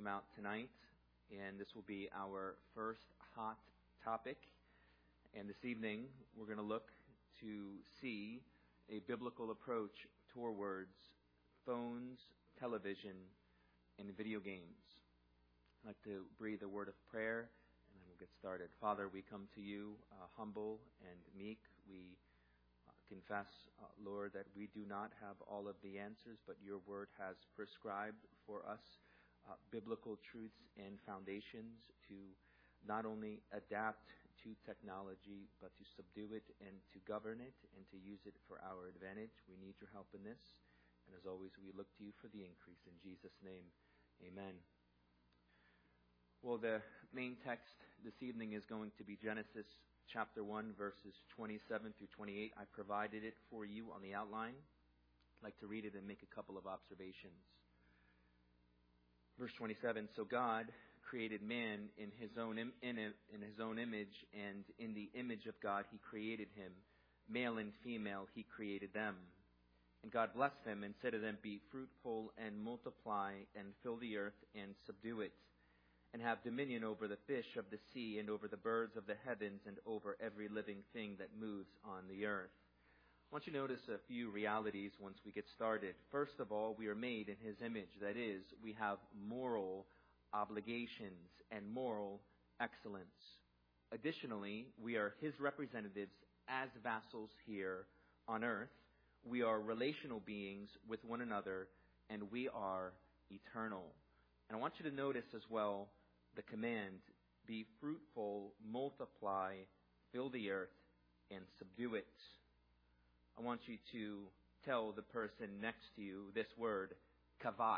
come out tonight, and this will be our first hot topic. And this evening, we're going to look to see a biblical approach towards phones, television, and video games. I'd like to breathe a word of prayer, and then we'll get started. Father, we come to you humble and meek. We confess, Lord, that we do not have all of the answers, but your word has prescribed for us biblical truths and foundations to not only adapt to technology, but to subdue it and to govern it and to use it for our advantage. We need your help in this. And as always, we look to you for the increase. In Jesus' name, amen. Well, the main text this evening is going to be Genesis chapter 1, verses 27 through 28. I provided it for you on the outline. I'd like to read it and make a couple of observations. Verse 27, so God created man in his own image, and in the image of God he created him. Male and female he created them. And God blessed them and said to them, be fruitful and multiply and fill the earth and subdue it, and have dominion over the fish of the sea and over the birds of the heavens and over every living thing that moves on the earth. I want you to notice a few realities once we get started. First of all, we are made in his image. That is, we have moral obligations and moral excellence. Additionally, we are his representatives as vassals here on earth. We are relational beings with one another, and we are eternal. And I want you to notice as well the command, be fruitful, multiply, fill the earth, and subdue it. I want you to tell the person next to you this word, kavash.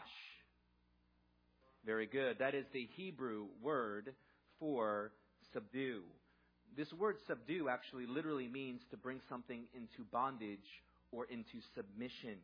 Very good. That is the Hebrew word for subdue. This word subdue actually literally means to bring something into bondage or into submission.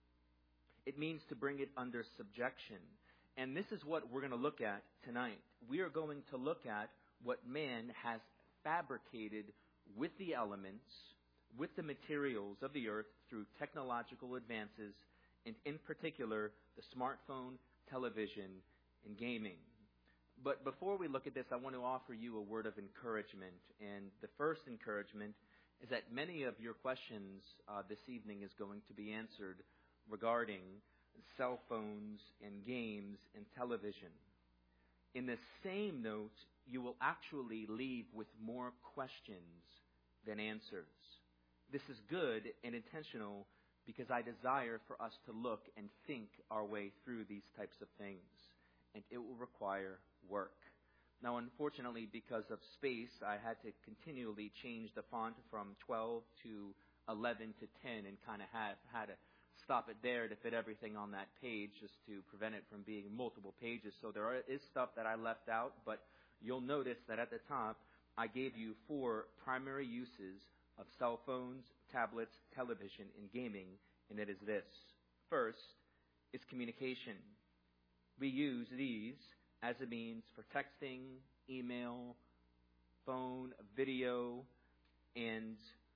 It means to bring it under subjection. And this is what we're going to look at tonight. We are going to look at what man has fabricated with the elements, with the materials of the earth through technological advances, and in particular, the smartphone, television, and gaming. But before we look at this, I want to offer you a word of encouragement. And the first encouragement is that many of your questions this evening is going to be answered regarding cell phones and games and television. In the same note, you will actually leave with more questions than answers. This is good and intentional because I desire for us to look and think our way through these types of things. And it will require work. Now, unfortunately, because of space, I had to continually change the font from 12 to 11 to 10 and kind of had to stop it there to fit everything on that page just to prevent it from being multiple pages. So there is stuff that I left out, but you'll notice that at the top, I gave you 4 primary uses of cell phones, tablets, television, and gaming, and it is this. First is communication. We use these as a means for texting, email, phone, video, and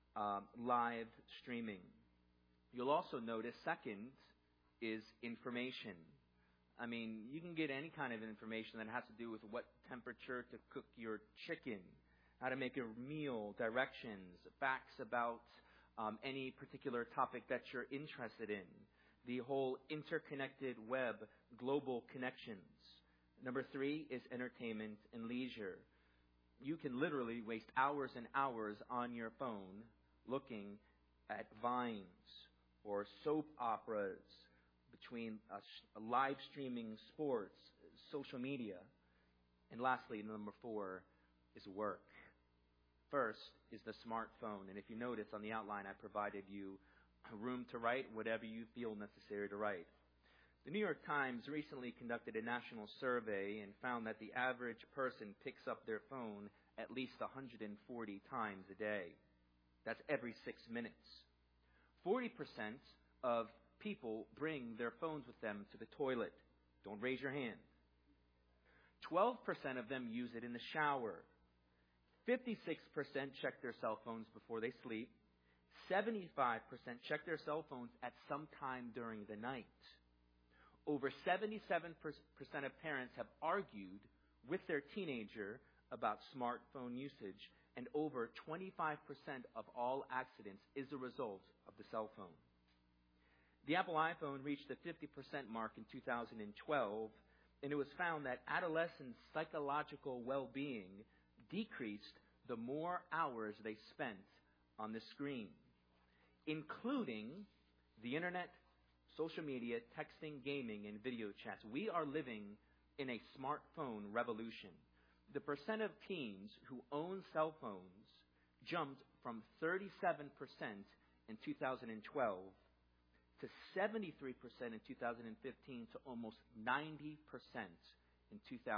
live streaming. You'll also notice second is information. I mean, you can get any kind of information that has to do with what temperature to cook your chicken, how to make a meal, directions, facts about any particular topic that you're interested in, the whole interconnected web, global connections. Number 3 is entertainment and leisure. You can literally waste hours and hours on your phone looking at vines or soap operas, between live streaming sports, social media. And lastly, number 4 is work. First is the smartphone. And if you notice on the outline, I provided you room to write whatever you feel necessary to write. The New York Times recently conducted a national survey and found that the average person picks up their phone at least 140 times a day. That's every 6 minutes. 40% of people bring their phones with them to the toilet. Don't raise your hand. 12% of them use it in the shower. 56% check their cell phones before they sleep. 75% check their cell phones at some time during the night. Over 77% of parents have argued with their teenager about smartphone usage, and over 25% of all accidents is a result of the cell phone. The Apple iPhone reached the 50% mark in 2012, and it was found that adolescents' psychological well-being decreased the more hours they spent on the screen, including the internet, social media, texting, gaming, and video chats. We are living in a smartphone revolution. The percent of teens who own cell phones jumped from 37% in 2012 to 73% in 2015 to almost 90% in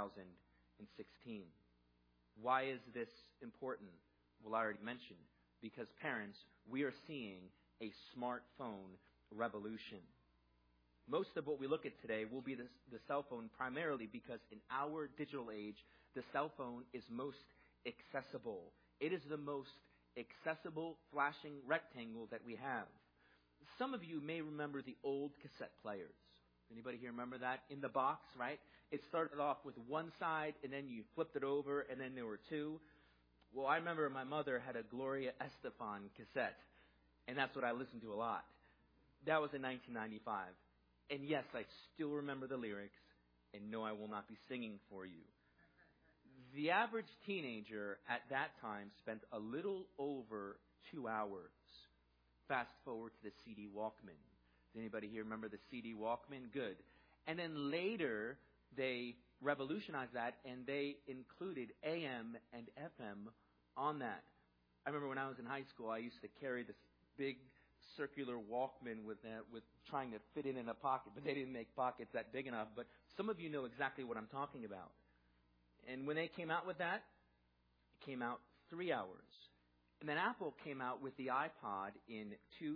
2016. Why is this important? Well, I already mentioned. Because parents, we are seeing a smartphone revolution. Most of what we look at today will be the cell phone primarily because in our digital age, the cell phone is most accessible. It is the most accessible flashing rectangle that we have. Some of you may remember the old cassette players. Anybody here remember that? In the box, right? It started off with one side, and then you flipped it over, and then there were two. Well, I remember my mother had a Gloria Estefan cassette, and that's what I listened to a lot. That was in 1995. And yes, I still remember the lyrics, and no, I will not be singing for you. The average teenager at that time spent a little over 2 hours. Fast forward to the CD Walkman. Does anybody here remember the CD Walkman? Good. And then later, they revolutionized that, and they included AM and FM on that. I remember when I was in high school, I used to carry this big circular Walkman with trying to fit it in a pocket, but they didn't make pockets that big enough. But some of you know exactly what I'm talking about. And when they came out with that, it came out 3 hours. And then Apple came out with the iPod in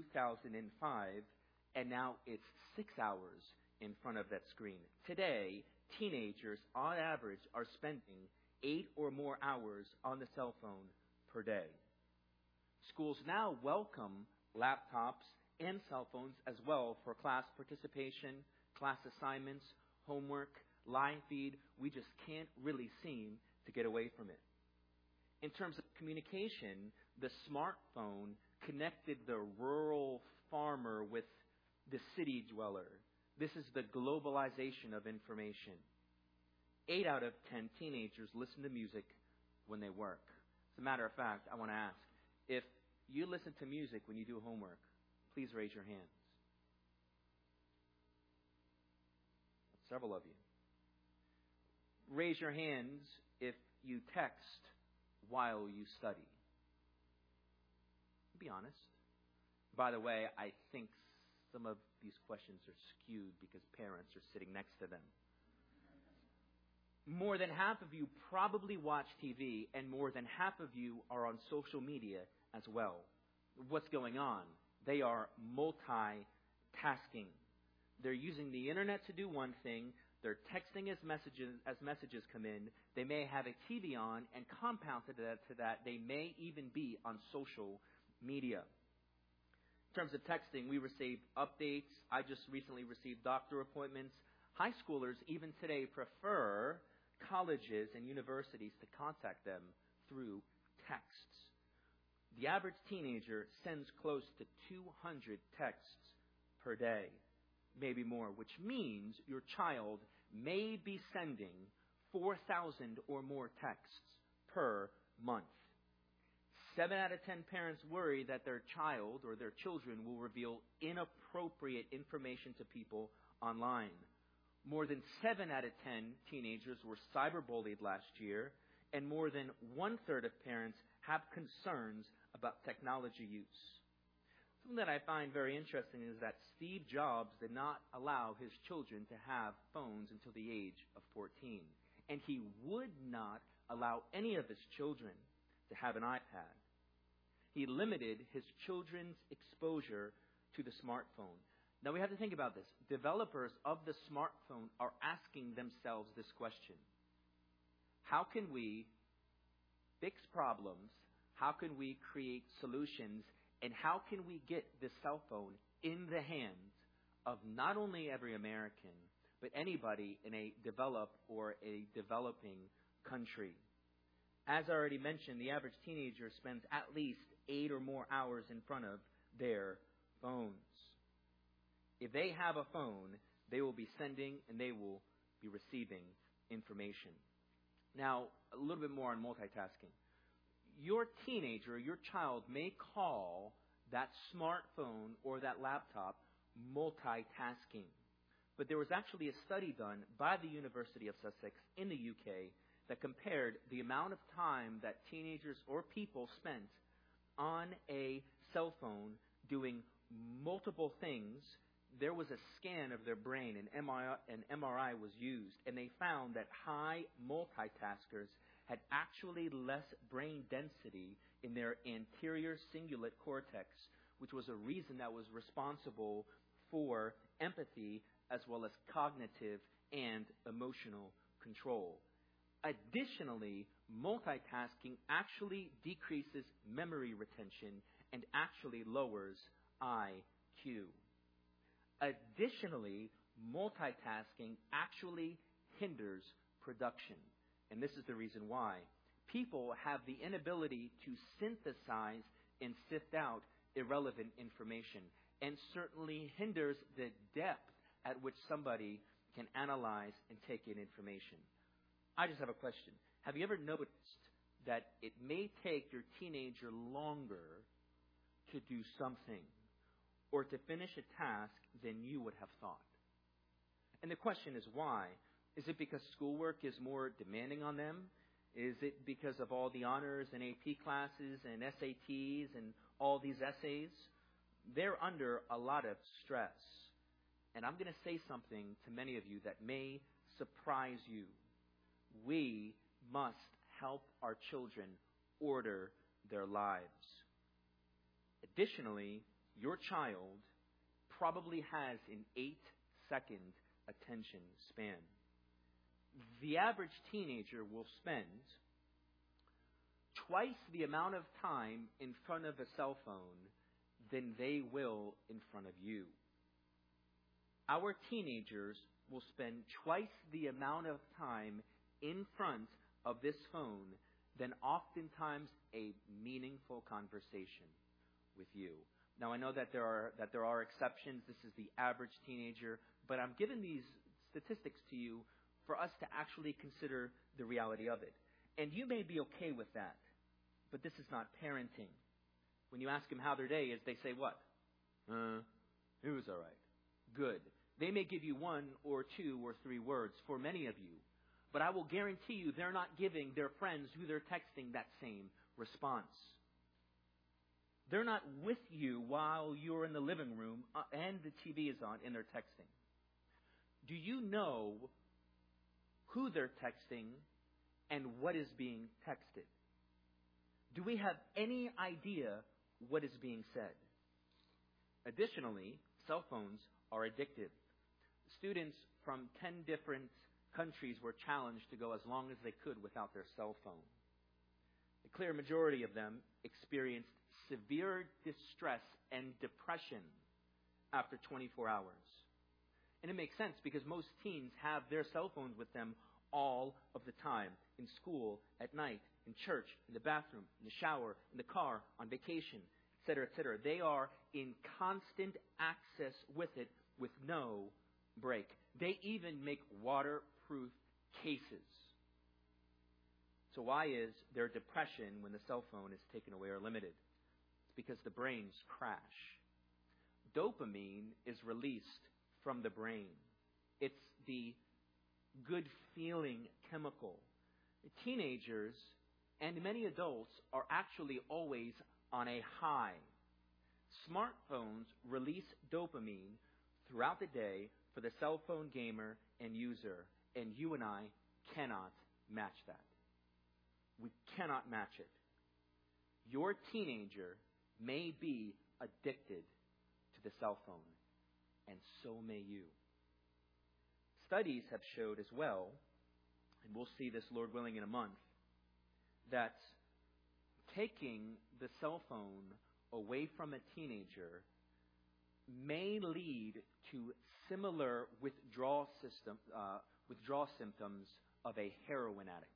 2005, and now it's 6 hours in front of that screen. Today, teenagers, on average, are spending 8 or more hours on the cell phone per day. Schools now welcome laptops and cell phones as well for class participation, class assignments, homework, live feed. We just can't really seem to get away from it. In terms of communication, the smartphone connected the rural farmer with the city dweller. This is the globalization of information. 8 out of 10 teenagers listen to music when they work. As a matter of fact, I want to ask, if you listen to music when you do homework, please raise your hands. Several of you. Raise your hands if you text while you study. Be honest. By the way, I think some of these questions are skewed because parents are sitting next to them. More than half of you probably watch TV, and more than half of you are on social media as well. What's going on? They are multitasking. They're using the internet to do one thing. They're texting as messages come in. They may have a TV on, and compounded to that, they may even be on social media. In terms of texting, we receive updates. I just recently received doctor appointments. High schoolers, even today, prefer colleges and universities to contact them through texts. The average teenager sends close to 200 texts per day, maybe more, which means your child may be sending 4,000 or more texts per month. 7 out of 10 parents worry that their child or their children will reveal inappropriate information to people online. More than 7 out of 10 teenagers were cyberbullied last year, and more than 1/3 of parents have concerns about technology use. Something that I find very interesting is that Steve Jobs did not allow his children to have phones until the age of 14. And he would not allow any of his children to have an iPad. He limited his children's exposure to the smartphone. Now we have to think about this. Developers of the smartphone are asking themselves this question. How can we fix problems? How can we create solutions? And how can we get the cell phone in the hands of not only every American, but anybody in a developed or a developing country. As I already mentioned, the average teenager spends at least 8 or more hours in front of their phones. If they have a phone, they will be sending and they will be receiving information. Now, a little bit more on multitasking. Your teenager, your child may call that smartphone or that laptop multitasking. But there was actually a study done by the University of Sussex in the UK that compared the amount of time that teenagers or people spent on a cell phone doing multiple things. There was a scan of their brain, an MRI was used, and they found that high multitaskers had actually less brain density in their anterior cingulate cortex, which was a reason that was responsible for empathy as well as cognitive and emotional control. Additionally, multitasking actually decreases memory retention and actually lowers IQ. Additionally, multitasking actually hinders production. And this is the reason why. People have the inability to synthesize and sift out irrelevant information, and certainly hinders the depth at which somebody can analyze and take in information. I just have a question. Have you ever noticed that it may take your teenager longer to do something or to finish a task than you would have thought? And the question is why? Is it because schoolwork is more demanding on them? Is it because of all the honors and AP classes and SATs and all these essays? They're under a lot of stress. And I'm going to say something to many of you that may surprise you. We must help our children order their lives. Additionally, your child probably has an 8-second attention span. The average teenager will spend twice the amount of time in front of a cell phone than they will in front of you. Our teenagers will spend twice the amount of time in front of this phone than oftentimes a meaningful conversation with you. Now, I know that there are exceptions. This is the average teenager, but I'm giving these statistics to you for us to actually consider the reality of it. And you may be okay with that, but this is not parenting. When you ask them how their day is, they say what? It was all right. Good. They may give you 1 or 2 or 3 words for many of you, but I will guarantee you they're not giving their friends who they're texting that same response. They're not with you while you're in the living room and the TV is on and they're texting. Do you know who they're texting and what is being texted? Do we have any idea what is being said? Additionally, cell phones are addictive. Students from 10 different countries were challenged to go as long as they could without their cell phone. The clear majority of them experienced severe distress and depression after 24 hours. And it makes sense because most teens have their cell phones with them all of the time, in school, at night, in church, in the bathroom, in the shower, in the car, on vacation, etc., etc. They are in constant access with it with no break. They even make waterproof cases. So why is there depression when the cell phone is taken away or limited? It's because the brains crash. Dopamine is released from the brain. It's the good feeling chemical. Teenagers and many adults are actually always on a high. Smartphones release dopamine throughout the day for the cell phone gamer and user, and you and I cannot match that. We cannot match it. Your teenager may be addicted to the cell phone, and so may you. Studies have showed as well, and we'll see this, Lord willing, in a month, that taking the cell phone away from a teenager may lead to similar withdrawal symptoms of a heroin addict.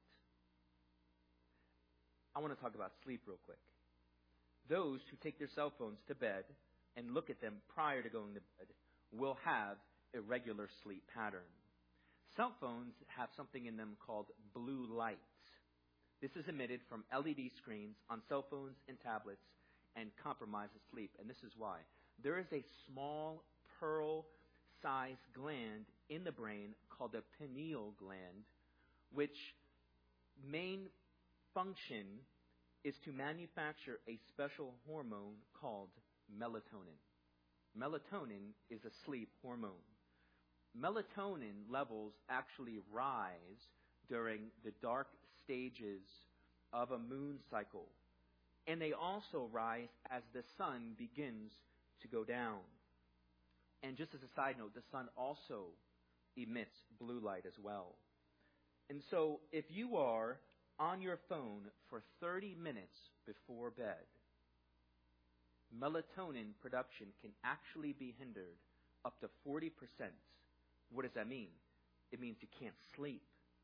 I want to talk about sleep real quick. Those who take their cell phones to bed and look at them prior to going to bed will have irregular sleep pattern. Cell phones have something in them called blue light. This is emitted from LED screens on cell phones and tablets and compromises sleep. And this is why. There is a small pearl-sized gland in the brain called the pineal gland, which main function is to manufacture a special hormone called melatonin. Melatonin is a sleep hormone. Melatonin levels actually rise during the dark stages of a moon cycle. And they also rise as the sun begins to go down. And just as a side note, the sun also emits blue light as well. And so if you are on your phone for 30 minutes before bed, melatonin production can actually be hindered up to 40%. What does that mean? It means you can't sleep.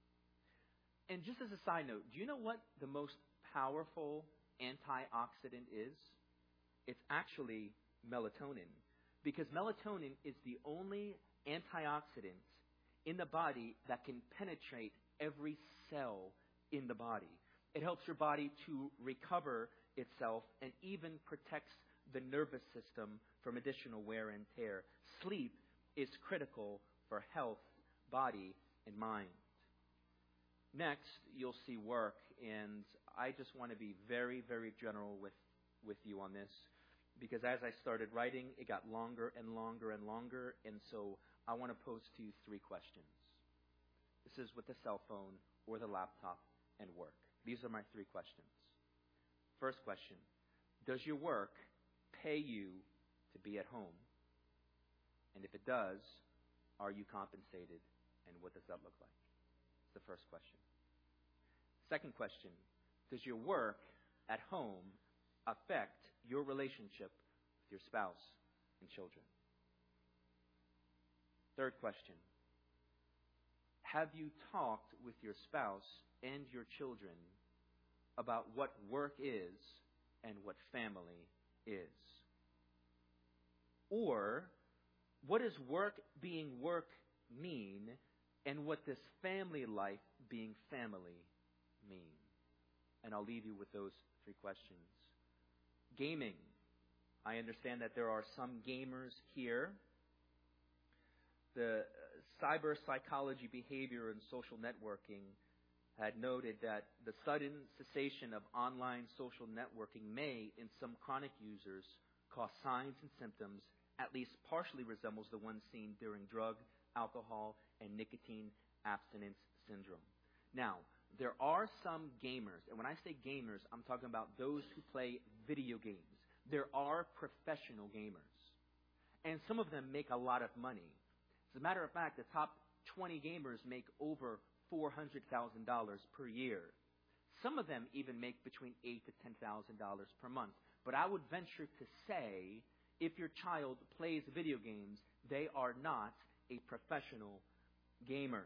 And just as a side note, do you know what the most powerful antioxidant is? It's actually melatonin. Because melatonin is the only antioxidant in the body that can penetrate every cell in the body. It helps your body to recover itself and even protects the nervous system from additional wear and tear. Sleep is critical for health, body, and mind. Next, you'll see work, and I just want to be very, very general with you on this, because as I started writing, it got longer and longer and longer, and so I want to pose to you 3 questions. This is with the cell phone or the laptop and work. These are my 3 questions. First question, does your work pay you to be at home? And if it does, are you compensated? And what does that look like? That's the first question. Second question, does your work at home affect your relationship with your spouse and children? Third question, have you talked with your spouse and your children about what work is and what family is? Or, what does work being work mean, and what does family life being family mean? And I'll leave you with those 3 questions. Gaming. I understand that there are some gamers here. The cyber psychology, behavior, and social networking had noted that the sudden cessation of online social networking may, in some chronic users, cause signs and symptoms at least partially resembles the one seen during drug, alcohol, and nicotine abstinence syndrome. Now, there are some gamers, and when I say gamers, I'm talking about those who play video games. There are professional gamers, and some of them make a lot of money. As a matter of fact, the top 20 gamers make over $400,000 per year. Some of them even make between $8,000 to $10,000 per month. But I would venture to say, if your child plays video games, they are not a professional gamer.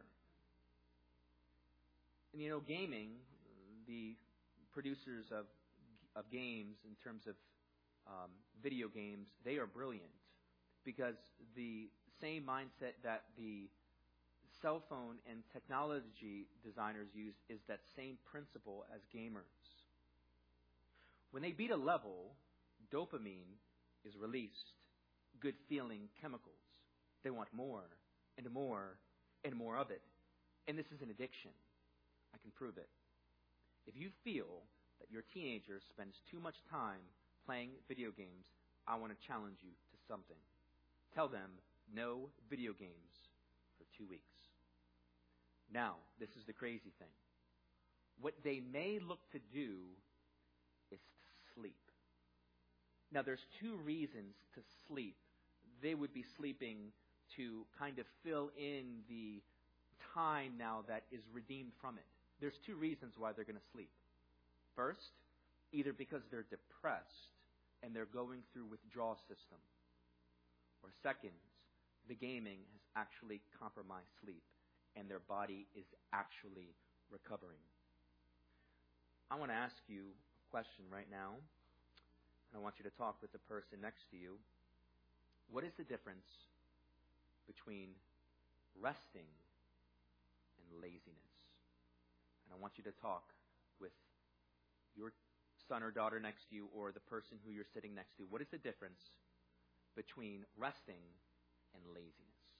And you know, gaming, the producers of games in terms of video games, they are brilliant, because the same mindset that the cell phone and technology designers use is that same principle as gamers. When they beat a level, dopamine is released, good feeling chemicals. They want more and more and more of it. And this is an addiction. I can prove it. If you feel that your teenager spends too much time playing video games, I want to challenge you to something. Tell them no video games for 2 weeks. Now, this is the crazy thing. What they may look to do is to sleep. Now, there's 2 reasons to sleep. They would be sleeping to kind of fill in the time now that is redeemed from it. There's 2 reasons why they're going to sleep. First, either because they're depressed and they're going through withdrawal system, Or second, the gaming has actually compromised sleep and their body is actually recovering. I want to ask you a question right now, and I want you to talk with the person next to you. What is the difference between resting and laziness? And I want you to talk with your son or daughter next to you or the person who you're sitting next to. What is the difference between resting and laziness?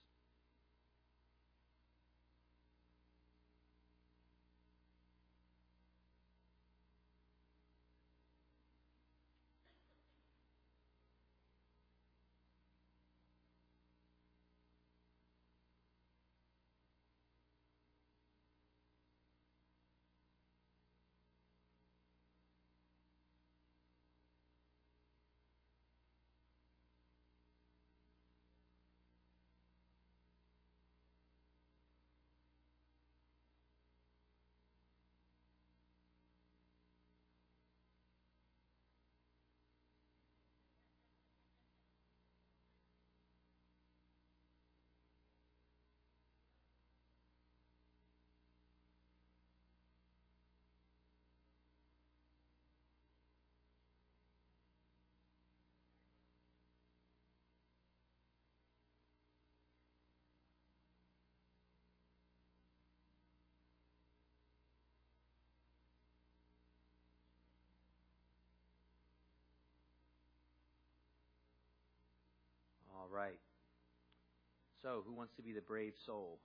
All right. So, who wants to be the brave soul?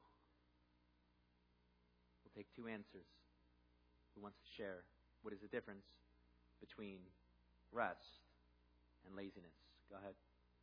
We'll take two answers. Who wants to share what is the difference between rest and laziness? Go ahead.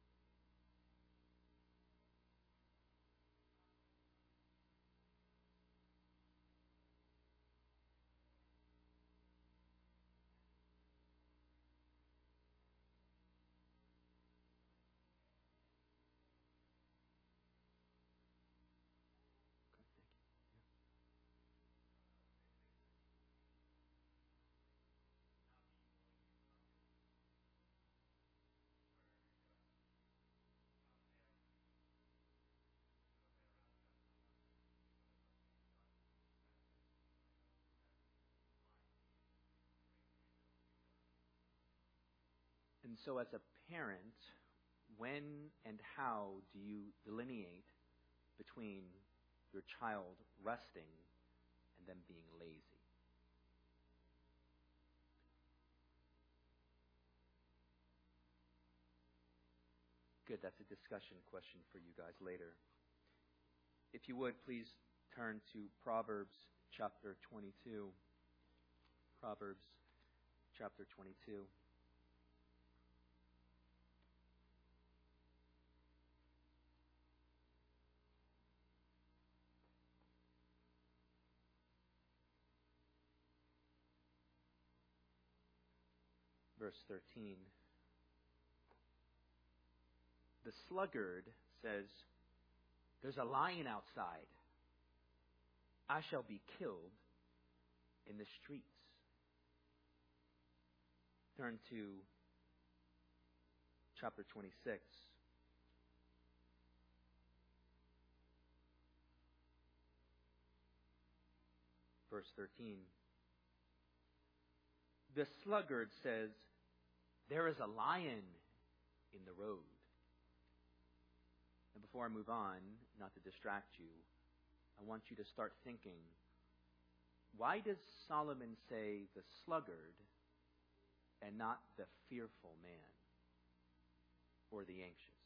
And so, as a parent, when and how do you delineate between your child resting and them being lazy? Good, that's a discussion question for you guys later. If you would, please turn to Proverbs chapter 22. Proverbs chapter 22. Verse 13. The sluggard says, "There's a lion outside. I shall be killed in the streets." Turn to chapter 26. Verse 13. The sluggard says, "There is a lion in the road." And before I move on, not to distract you, I want you to start thinking, why does Solomon say the sluggard and not the fearful man or the anxious?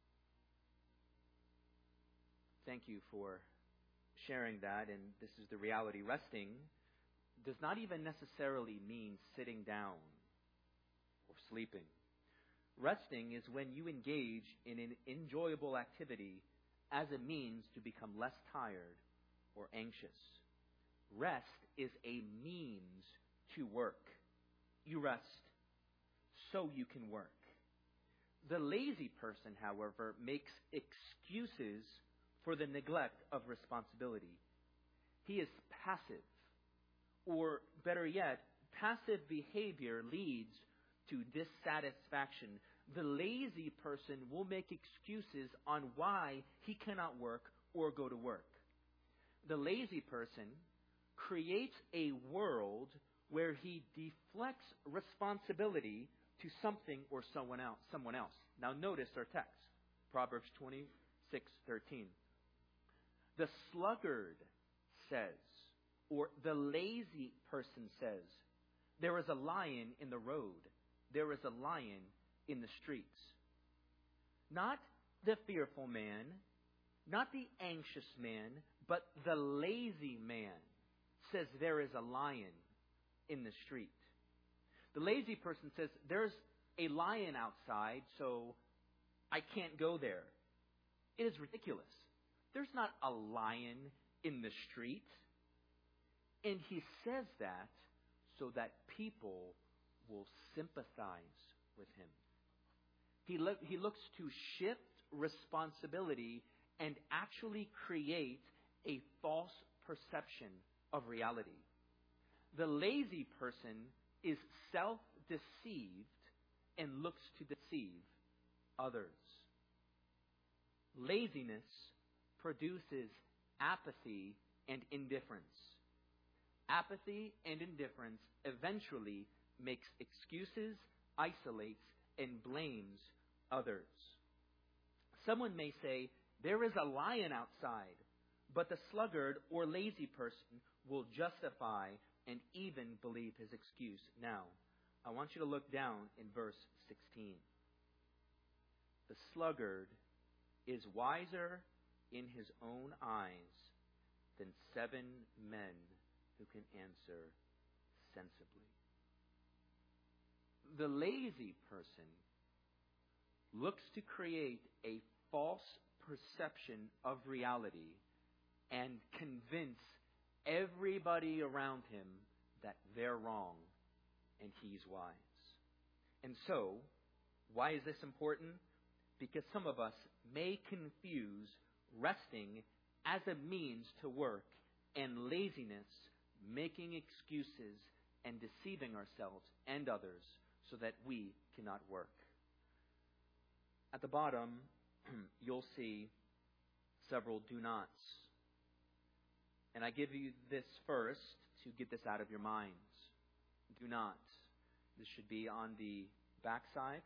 Thank you for sharing that, and this is the reality. Resting does not even necessarily mean sitting down or sleeping. Resting is when you engage in an enjoyable activity as a means to become less tired or anxious. Rest is a means to work. You rest so you can work. The lazy person, however, makes excuses for the neglect of responsibility. He is passive, or better yet, passive behavior leads to dissatisfaction The lazy person will make excuses on why he cannot work or go to work. The lazy person creates a world where he deflects responsibility to something or someone else. Now notice our text, Proverbs 26:13. The sluggard says, or the lazy person says, there is a lion in the road. There is a lion in the streets. Not the fearful man, not the anxious man, but the lazy man says there is a lion in the street. The lazy person says, there's a lion outside, so I can't go there. It is ridiculous. There's not a lion in the street. And he says that so that people will sympathize with him. He looks to shift responsibility and actually create a false perception of reality. The lazy person is self-deceived and looks to deceive others. Laziness produces apathy and indifference. Apathy and indifference eventually makes excuses, isolates, and blames others. Someone may say, there is a lion outside, but the sluggard or lazy person will justify and even believe his excuse. Now, I want you to look down in verse 16. The sluggard is wiser in his own eyes than 7 men who can answer sensibly. The lazy person looks to create a false perception of reality and convince everybody around him that they're wrong and he's wise. And so, why is this important? Because some of us may confuse resting as a means to work and laziness, making excuses and deceiving ourselves and others so that we cannot work. At the bottom, you'll see several do nots. And I give you this first to get this out of your minds. Do not. This should be on the back side.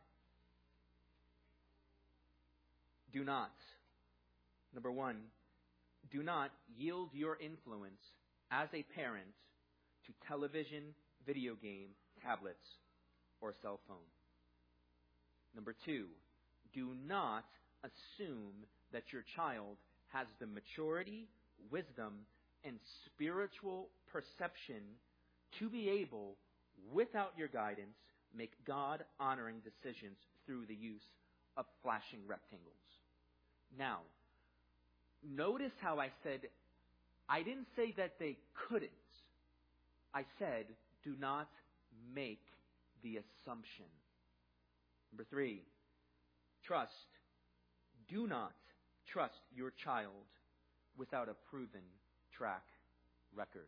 Do not. Number 1, do not yield your influence as a parent to television, video game, tablets, or cell phone. Number 2, do not assume that your child has the maturity, wisdom, and spiritual perception to be able, without your guidance, make God-honoring decisions through the use of flashing rectangles. Now, notice how I said, I didn't say that they couldn't. I said, do not make the assumption. Number 3, trust. Do not trust your child without a proven track record.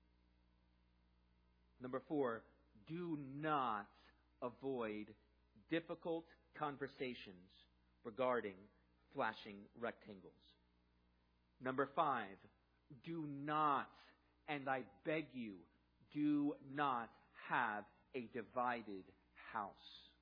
Number 4, do not avoid difficult conversations regarding flashing rectangles. Number 5, do not, and I beg you, do not have a divided house.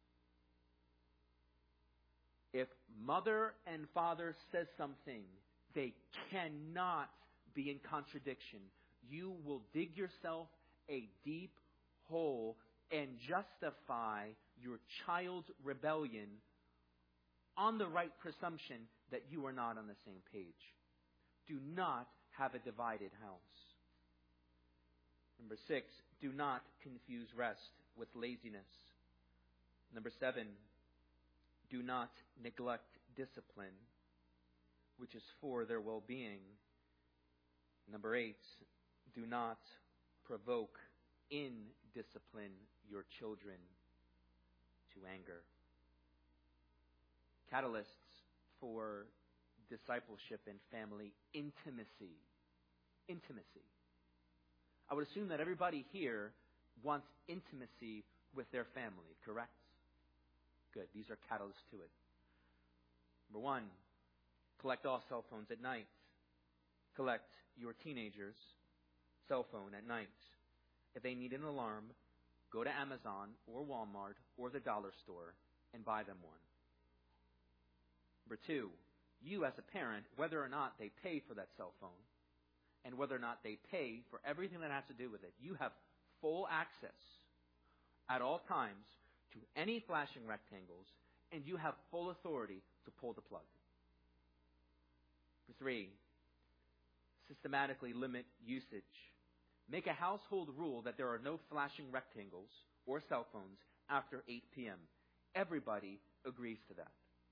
If mother and father says something, they cannot be in contradiction. You will dig yourself a deep hole and justify your child's rebellion on the right presumption that you are not on the same page. Do not have a divided house. Number 6, do not confuse rest with laziness. Number 7, do not neglect discipline, which is for their well-being. Number 8, do not provoke in discipline your children to anger. Catalysts for discipleship and family intimacy. Intimacy. I would assume that everybody here wants intimacy with their family, correct? Good. These are catalysts to it. Number 1, collect all cell phones at night. Collect your teenager's cell phone at night. If they need an alarm, go to Amazon or Walmart or the dollar store and buy them one. Number 2, you as a parent, whether or not they pay for that cell phone and whether or not they pay for everything that has to do with it, you have full access at all times to any flashing rectangles, and you have full authority to pull the plug. Number 3, systematically limit usage. Make a household rule that there are no flashing rectangles or cell phones after 8 p.m. Everybody agrees to that.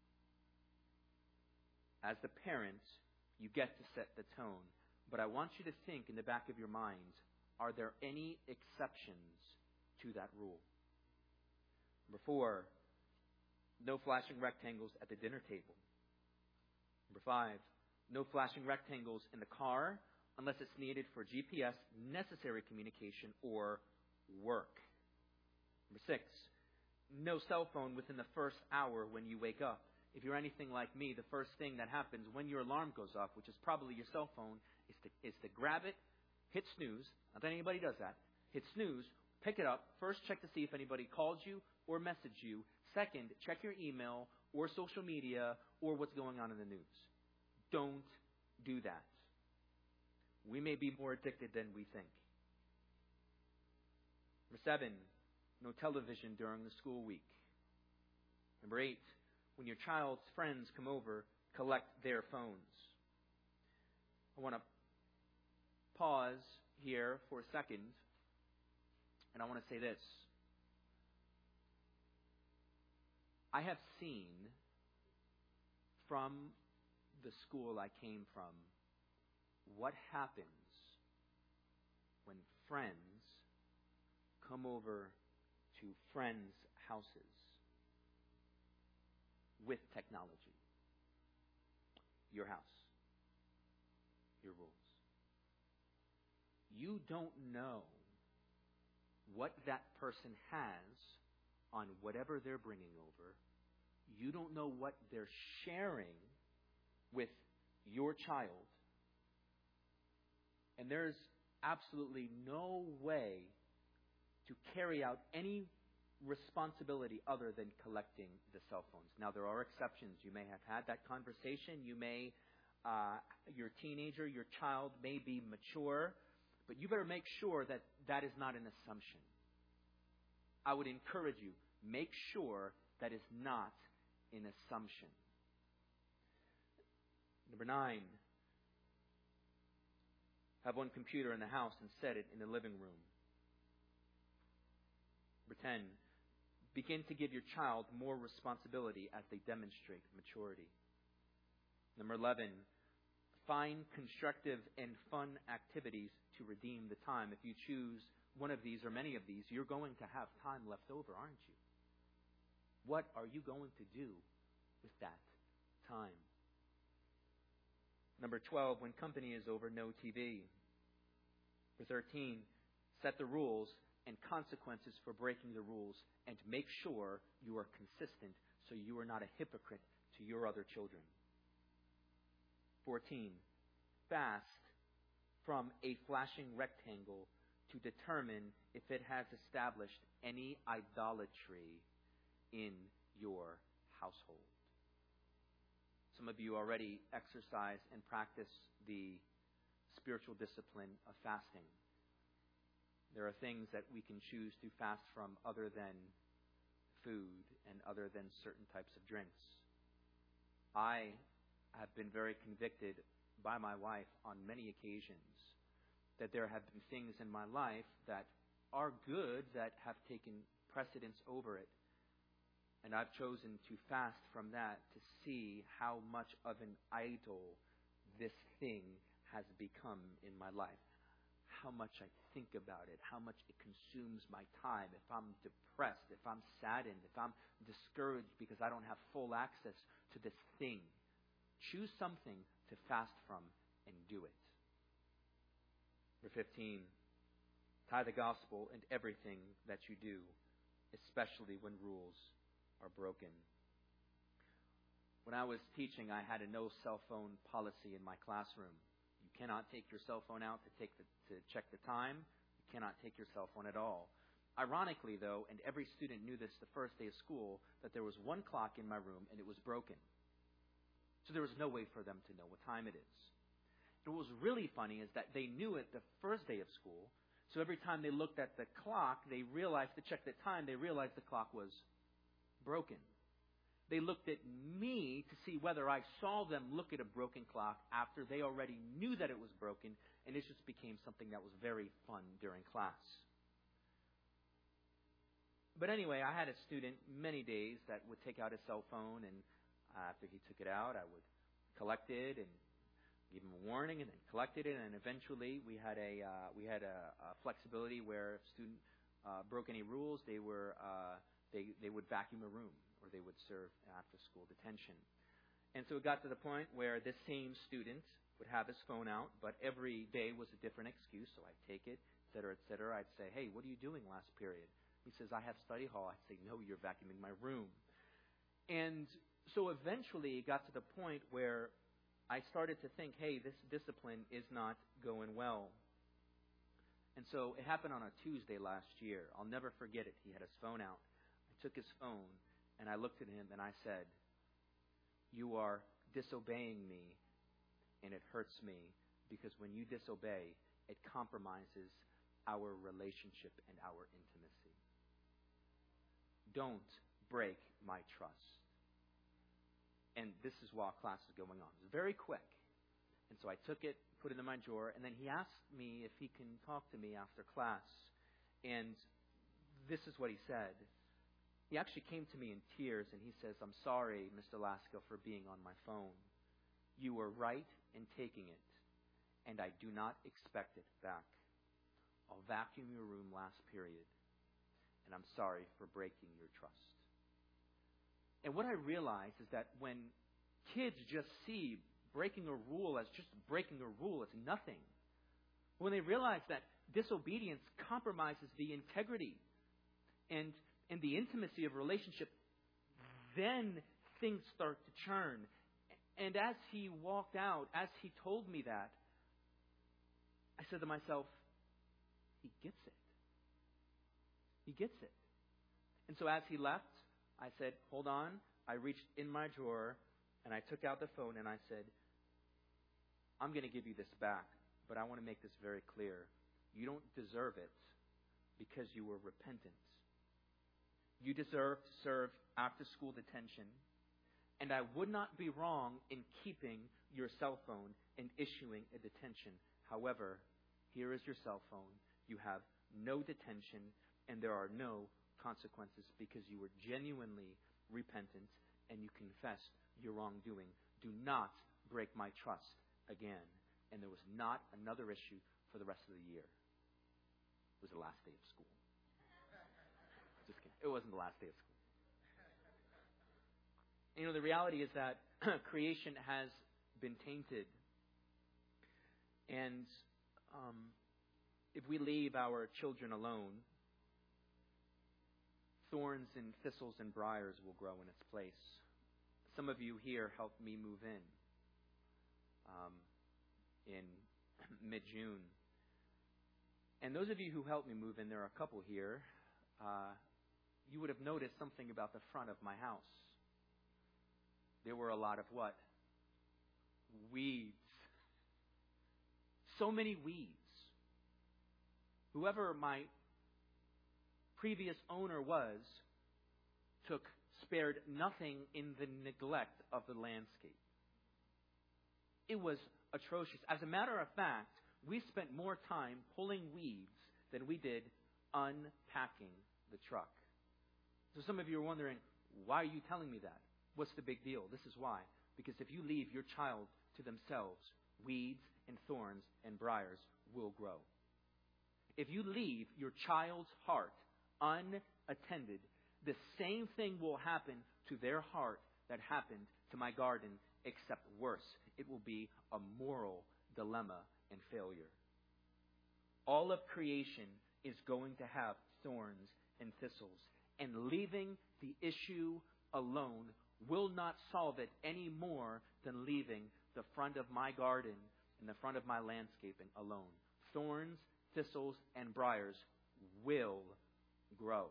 As the parent, you get to set the tone, but I want you to think in the back of your mind, are there any exceptions to that rule? Number 4, no flashing rectangles at the dinner table. Number 5, no flashing rectangles in the car unless it's needed for GPS, necessary communication, or work. Number 6, no cell phone within the first hour when you wake up. If you're anything like me, the first thing that happens when your alarm goes off, which is probably your cell phone, is to grab it, hit snooze. Not that anybody does that. Hit snooze, pick it up. First, check to see if anybody called you or messaged you. Second, check your email or social media or what's going on in the news. Don't do that. We may be more addicted than we think. Number 7, no television during the school week. Number 8, when your child's friends come over, collect their phones. I want to pause here for a second, and I want to say this. I have seen from the school I came from what happens when friends come over to friends' houses with technology. Your house. Your rules. You don't know what that person has on whatever they're bringing over. You don't know what they're sharing with your child. And there's absolutely no way to carry out any responsibility other than collecting the cell phones. Now, there are exceptions. You may have had that conversation. You may, your teenager, your child may be mature, but you better make sure that that is not an assumption. I would encourage you, make sure that is not an assumption. Number 9, have one computer in the house and set it in the living room. Number 10, begin to give your child more responsibility as they demonstrate maturity. Number 11, find constructive and fun activities to redeem the time. If you choose one of these or many of these, you're going to have time left over, aren't you? What are you going to do with that time? Number 12, when company is over, no TV. Number 13, set the rules and consequences for breaking the rules, and make sure you are consistent so you are not a hypocrite to your other children. 14, fast from a flashing rectangle to determine if it has established any idolatry in your household. Some of you already exercise and practice the spiritual discipline of fasting. There are things that we can choose to fast from other than food and other than certain types of drinks. I have been very convicted by my wife on many occasions that there have been things in my life that are good that have taken precedence over it. And I've chosen to fast from that to see how much of an idol this thing has become in my life. How much I think about it, how much it consumes my time. If I'm depressed, if I'm saddened, if I'm discouraged because I don't have full access to this thing, choose something to fast from and do it. Number 15, tie the gospel in everything that you do, especially when rules are broken. When I was teaching, I had a no cell phone policy in my classroom. You cannot take your cell phone out to check the time. You cannot take your cell phone at all. Ironically, though, and every student knew this the first day of school, that there was one clock in my room and it was broken. So there was no way for them to know what time it is. And what was really funny is that they knew it the first day of school. So every time they looked at the clock, they realized to check the time, they realized the clock was broken. They looked at me to see whether I saw them look at a broken clock after they already knew that it was broken, and it just became something that was very fun during class. But anyway, I had a student many days that would take out his cell phone, and after he took it out, I would collect it and give him a warning, and then collected it, and eventually we had a flexibility where if a student broke any rules, they would vacuum a room, or they would serve after-school detention. And so it got to the point where this same student would have his phone out, but every day was a different excuse. So I'd take it, et cetera, et cetera. I'd say, hey, what are you doing last period? He says, I have study hall. I'd say, no, you're vacuuming my room. And so eventually it got to the point where I started to think, hey, this discipline is not going well. And so it happened on a Tuesday last year. I'll never forget it. He had his phone out. I took his phone, and I looked at him, and I said, you are disobeying me, and it hurts me, because when you disobey, it compromises our relationship and our intimacy. Don't break my trust. And this is while class is going on. It was very quick. And so I took it, put it in my drawer, and then he asked me if he can talk to me after class. And this is what he said. He actually came to me in tears, and he says, I'm sorry, Mr. Lasko, for being on my phone. You were right in taking it, and I do not expect it back. I'll vacuum your room last period, and I'm sorry for breaking your trust. And what I realize is that when kids just see breaking a rule as just breaking a rule, it's nothing. When they realize that disobedience compromises the integrity and the intimacy of a relationship, then things start to churn. And as he walked out, as he told me that, I said to myself, he gets it. He gets it. And so as he left, I said, hold on. I reached in my drawer, and I took out the phone, and I said, I'm going to give you this back, but I want to make this very clear. You don't deserve it because you were repentant. You deserve to serve after-school detention, and I would not be wrong in keeping your cell phone and issuing a detention. However, here is your cell phone. You have no detention, and there are no consequences because you were genuinely repentant and you confessed your wrongdoing. Do not break my trust again. And there was not another issue for the rest of the year. It was the last day of school. Just kidding. It wasn't the last day of school. You know, the reality is that creation has been tainted. And if we leave our children alone, thorns and thistles and briars will grow in its place. Some of you here helped me move in mid-June. And those of you who helped me move in, there are a couple here, you would have noticed something about the front of my house. There were a lot of what? Weeds. So many weeds. Whoever my previous owner was, spared nothing in the neglect of the landscape. It was atrocious. As a matter of fact, we spent more time pulling weeds than we did unpacking the truck. So some of you are wondering, why are you telling me that? What's the big deal? This is why. Because if you leave your child to themselves, weeds and thorns and briars will grow. If you leave your child's heart unattended, the same thing will happen to their heart that happened to my garden, except worse. It will be a moral dilemma and failure. All of creation is going to have thorns and thistles. And leaving the issue alone will not solve it any more than leaving the front of my garden and the front of my landscaping alone. Thorns, thistles, and briars will grow.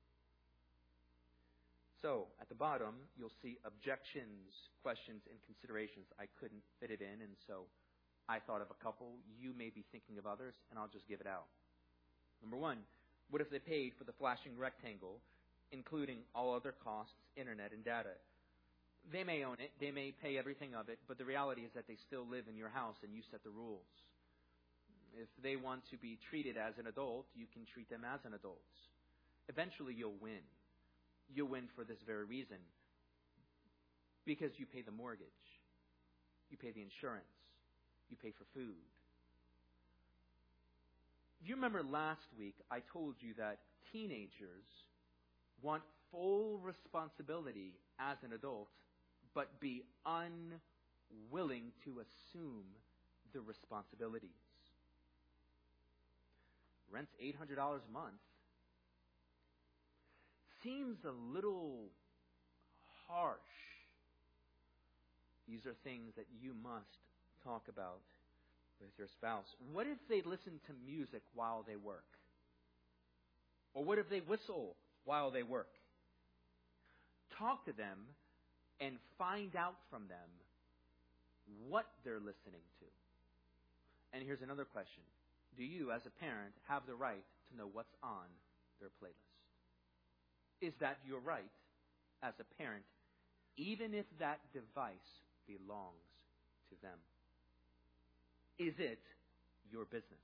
So, at the bottom, you'll see objections, questions, and considerations. I couldn't fit it in, and so I thought of a couple. You may be thinking of others, and I'll just give it out. Number one, what if they paid for the flashing rectangle, including all other costs, internet, and data? They may own it, they may pay everything of it, but the reality is that they still live in your house and you set the rules. If they want to be treated as an adult, you can treat them as an adult. Eventually you'll win. You'll win for this very reason. Because you pay the mortgage. You pay the insurance. You pay for food. You remember last week I told you that teenagers want full responsibility as an adult, but be unwilling to assume the responsibilities. Rent's $800 a month. Seems a little harsh. These are things that you must talk about with your spouse. What if they listen to music while they work? Or what if they whistle while they work? Talk to them and find out from them what they're listening to. And here's another question. Do you, as a parent, have the right to know what's on their playlist? Is that your right as a parent, even if that device belongs to them? Is it your business?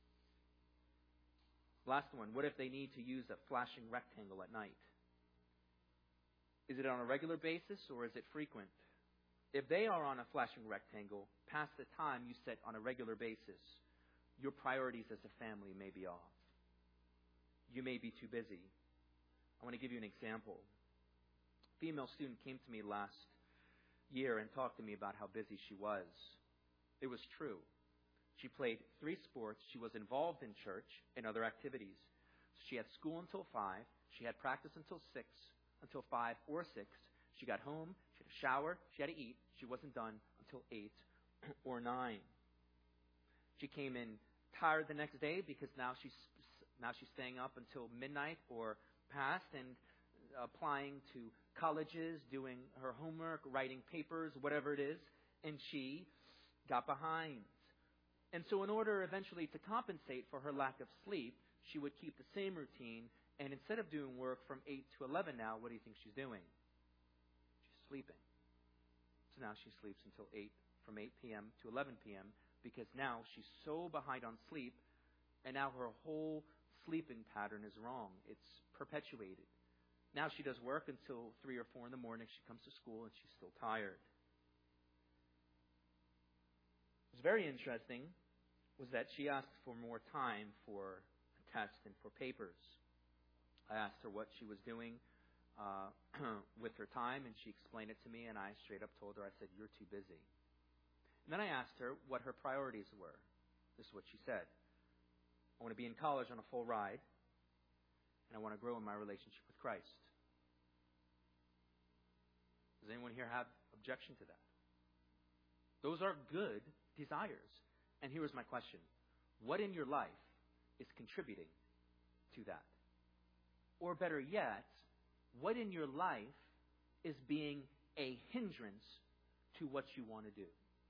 Last one, what if they need to use a flashing rectangle at night? Is it on a regular basis or is it frequent? If they are on a flashing rectangle past the time you set on a regular basis, your priorities as a family may be off. You may be too busy. I want to give you an example. A female student came to me last year and talked to me about how busy she was. It was true. She played 3 sports. She was involved in church and other activities. She had school until 5. She had practice until 6, until 5 or 6. She got home. She had a shower. She had to eat. She wasn't done until 8 or 9. She came in tired the next day because now she's staying up until midnight or past and applying to colleges, doing her homework, writing papers, whatever it is, and she got behind. And so in order eventually to compensate for her lack of sleep, she would keep the same routine, and instead of doing work from 8 to 11 now, what do you think she's doing? She's sleeping. So now she sleeps until 8, from 8 p.m. to 11 p.m., because now she's so behind on sleep, and now her whole sleeping pattern is wrong. It's perpetuated. Now she does work until 3 or 4 in the morning. She comes to school, and she's still tired. What's very interesting was that she asked for more time for a test and for papers. I asked her what she was doing with her time, and she explained it to me, and I straight up told her, I said, "You're too busy." And then I asked her what her priorities were. This is what she said. "I want to be in college on a full ride, and I want to grow in my relationship with Christ." Does anyone here have objection to that? Those are good desires. And here is my question. What in your life is contributing to that? Or better yet, what in your life is being a hindrance to what you want to do?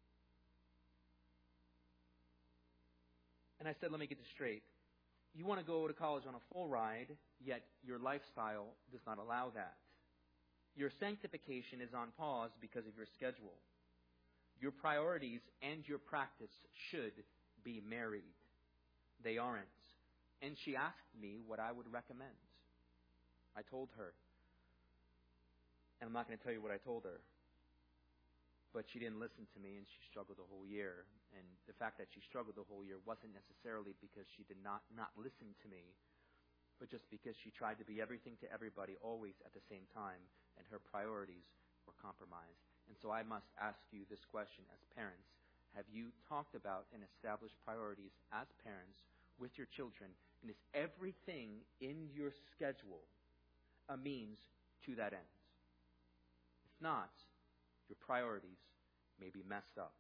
And I said, let me get this straight. You want to go to college on a full ride, yet your lifestyle does not allow that. Your sanctification is on pause because of your schedule. Your priorities and your practice should be married. They aren't. And she asked me what I would recommend. I told her. And I'm not going to tell you what I told her. But she didn't listen to me, and she struggled the whole year. And the fact that she struggled the whole year wasn't necessarily because she did not listen to me, but just because she tried to be everything to everybody always at the same time, and her priorities were compromised. And so I must ask you this question as parents. Have you talked about and established priorities as parents with your children? And is everything in your schedule a means to that end. If not, your priorities may be messed up.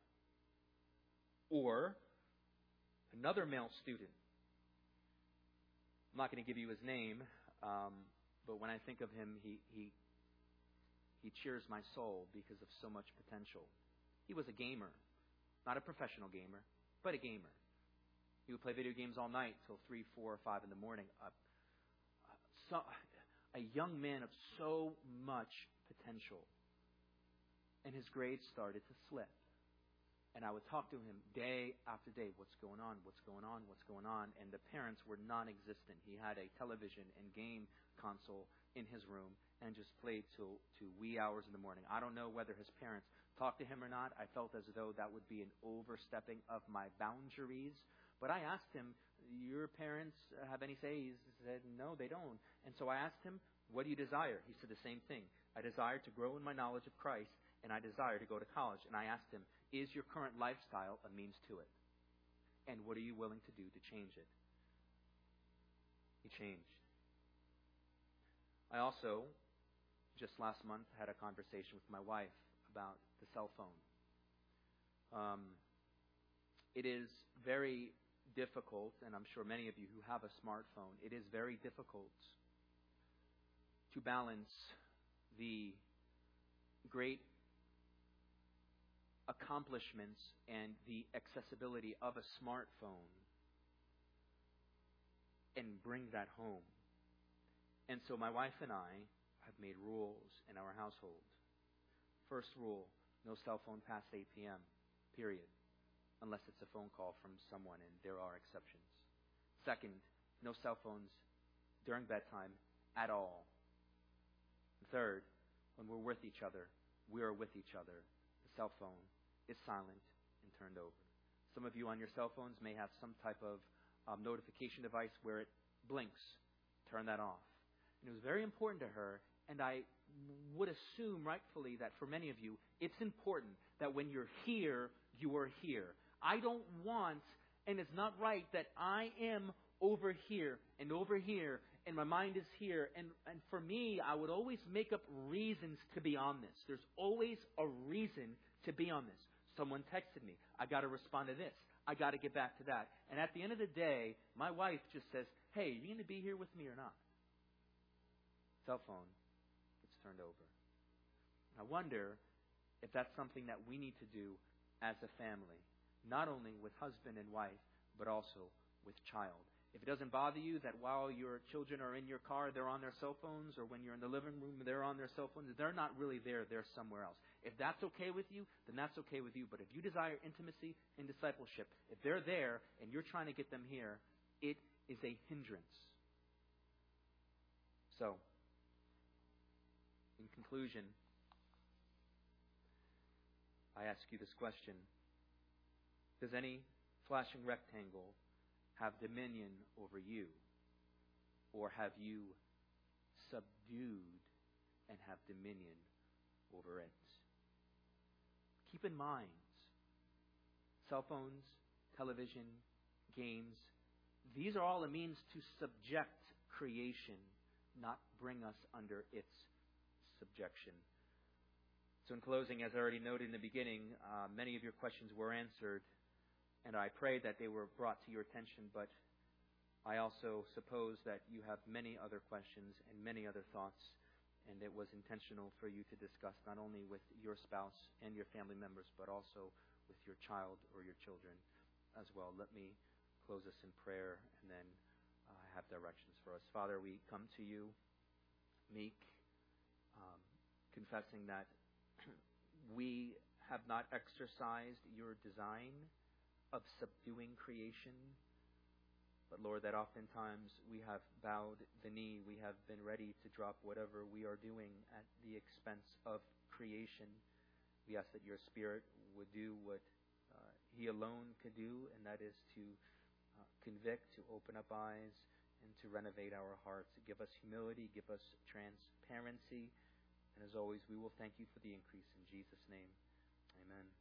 Or another male student. I'm not going to give you his name, but when I think of him, he cheers my soul because of so much potential. He was a gamer, not a professional gamer, but a gamer. He would play video games all night till 3, 4, or 5 in the morning. A young man of so much potential. And his grades started to slip. And I would talk to him day after day. What's going on? What's going on? What's going on? And the parents were non-existent. He had a television and game console in his room and just played to wee hours in the morning. I don't know whether his parents talked to him or not. I felt as though that would be an overstepping of my boundaries. But I asked him, your parents have any say? He said, no, they don't. And so I asked him, what do you desire? He said the same thing. I desire to grow in my knowledge of Christ, and I desire to go to college. And I asked him, is your current lifestyle a means to it? And what are you willing to do to change it? He changed. I also, just last month, had a conversation with my wife about the cell phone. It is very difficult, and I'm sure many of you who have a smartphone, it is very difficult to balance the great accomplishments and the accessibility of a smartphone and bring that home. And so my wife and I have made rules in our household. First rule, no cell phone past 8 p.m., period, unless it's a phone call from someone, and there are exceptions. Second, no cell phones during bedtime at all. Third, when we're with each other, we are with each other. The cell phone is silent and turned over. Some of you on your cell phones may have some type of notification device where it blinks. Turn that off. And it was very important to her, and I would assume rightfully that for many of you, it's important that when you're here, you are here. I don't want, and it's not right that I am over here, and my mind is here. And for me, I would always make up reasons to be on this. There's always a reason to be on this. Someone texted me. I got to respond to this. I got to get back to that. And at the end of the day, my wife just says, hey, are you going to be here with me or not? Cell phone gets turned over. I wonder if that's something that we need to do as a family, not only with husband and wife, but also with child. If it doesn't bother you that while your children are in your car, they're on their cell phones, or when you're in the living room, they're on their cell phones, they're not really there, they're somewhere else. If that's okay with you, then that's okay with you. But if you desire intimacy and discipleship, if they're there and you're trying to get them here, it is a hindrance. So, in conclusion, I ask you this question. Does any flashing rectangle have dominion over you? Or have you subdued and have dominion over it? Keep in mind, cell phones, television, games, these are all a means to subject creation, not bring us under its subjection. So in closing, as I already noted in the beginning, many of your questions were answered, and I pray that they were brought to your attention, but I also suppose that you have many other questions and many other thoughts, and it was intentional for you to discuss not only with your spouse and your family members, but also with your child or your children as well. Let me close us in prayer, and then I have directions for us. Father, we come to you meek, confessing that we have not exercised your design of subduing creation. But Lord, that oftentimes we have bowed the knee. We have been ready to drop whatever we are doing at the expense of creation. We ask that your Spirit would do what He alone could do, and that is to convict, to open up eyes, and to renovate our hearts. Give us humility, give us transparency. And as always, we will thank you for the increase. In Jesus' name, amen.